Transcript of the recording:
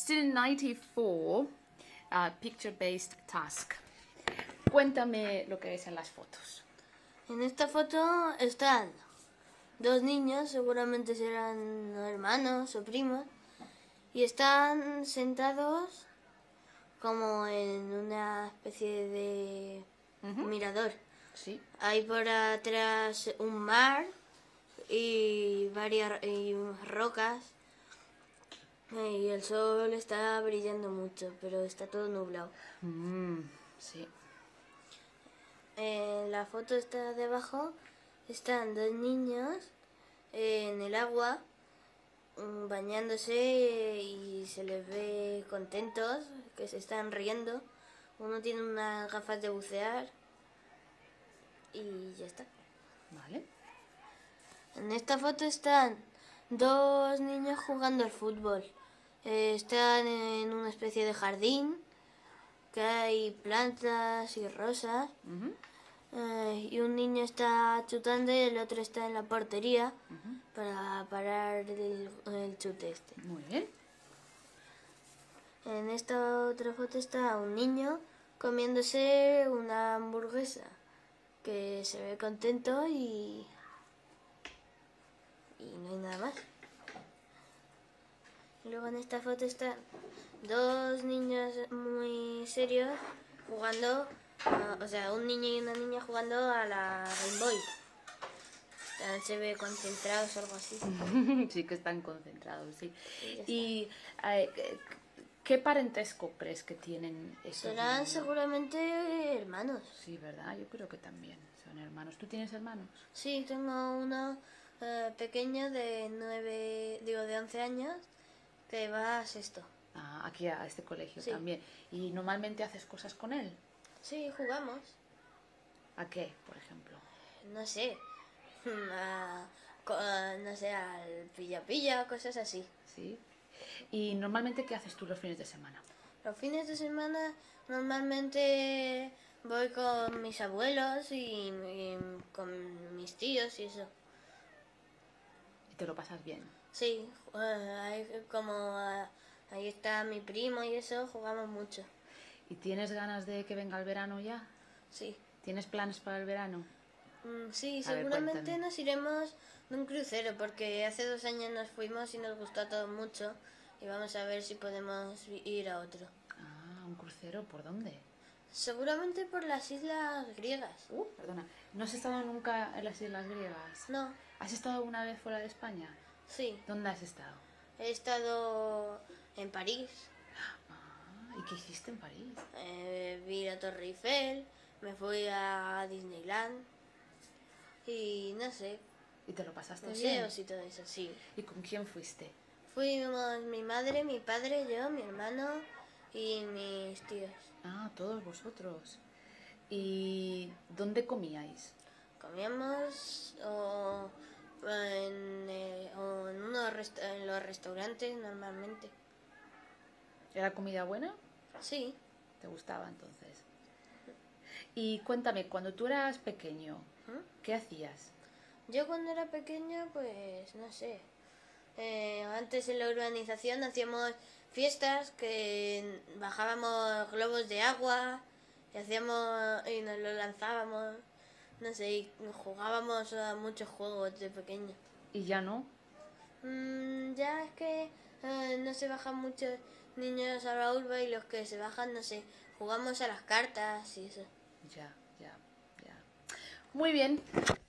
Student 94, picture-based task. Cuéntame lo que ves en las fotos. En esta foto están dos niños, seguramente serán hermanos o primos, y están sentados como en una especie de mirador. Sí. Hay por atrás un mar y varias rocas, y el sol está brillando mucho, pero está todo nublado. Sí. En la foto está debajo, están dos niños en el agua bañándose y se les ve contentos, que se están riendo. Uno tiene unas gafas de bucear y ya está. Vale. En esta foto están dos niños jugando al fútbol. Están en una especie de jardín, que hay plantas y rosas. Y un niño está chutando y el otro está en la portería para parar el chute este. Muy bien. En esta otra foto está un niño comiéndose una hamburguesa, que se ve contento y no hay nada más. Luego en esta foto están dos niños muy serios jugando, o sea, un niño y una niña jugando a la Game Boy. Se ve concentrados o algo así. Sí que están concentrados, sí. Y ¿Y qué parentesco crees que tienen estos serán niños? seguramente hermanos. Sí, ¿verdad? Yo creo que también son hermanos. ¿Tú tienes hermanos? Sí, tengo uno pequeño de 11 años que va a sexto. Ah, aquí a este colegio Sí. también. ¿Y normalmente haces cosas con él? Sí, jugamos. ¿A qué, por ejemplo? No sé. No sé, al pilla-pilla, cosas así. Sí. ¿Y normalmente qué haces tú los fines de semana? Los fines de semana normalmente voy con mis abuelos y con mis tíos y eso. ¿Y te lo pasas bien? Sí, ahí está mi primo y eso, jugamos mucho. ¿Y tienes ganas de que venga el verano ya? Sí. ¿Tienes planes para el verano? Sí, A ver, seguramente cuéntame. nos iremos de un crucero porque hace 2 años nos fuimos y nos gustó a todos mucho y vamos a ver si podemos ir a otro. Ah, ¿un crucero? ¿Por dónde? Seguramente por las islas griegas. Perdona. ¿No has estado nunca en las Islas Griegas? No, ¿Has estado alguna vez fuera de España? sí, ¿Dónde has estado? he estado en París, Ah, ¿y qué hiciste en París? vi la Torre Eiffel, me fui a Disneyland y no sé, ¿Y te lo pasaste bien? museos y todo eso, sí. ¿Y con quién fuiste? Fuimos mi madre, mi padre, yo, mi hermano y mis tíos. Ah, todos vosotros. ¿Y dónde comíais? Comíamos en los restaurantes normalmente. ¿Era comida buena? Sí. ¿Te gustaba entonces? Y cuéntame, cuando tú eras pequeño, ¿qué hacías? Yo cuando era pequeña, pues no sé. Antes en la urbanización hacíamos fiestas que bajábamos globos de agua y nos lo lanzábamos. No sé, y jugábamos a muchos juegos de pequeño. ¿Y ya no? Ya es que no se bajan muchos niños a la urba y los que se bajan, no sé, jugamos a las cartas y eso. Ya, ya, ya. Muy bien.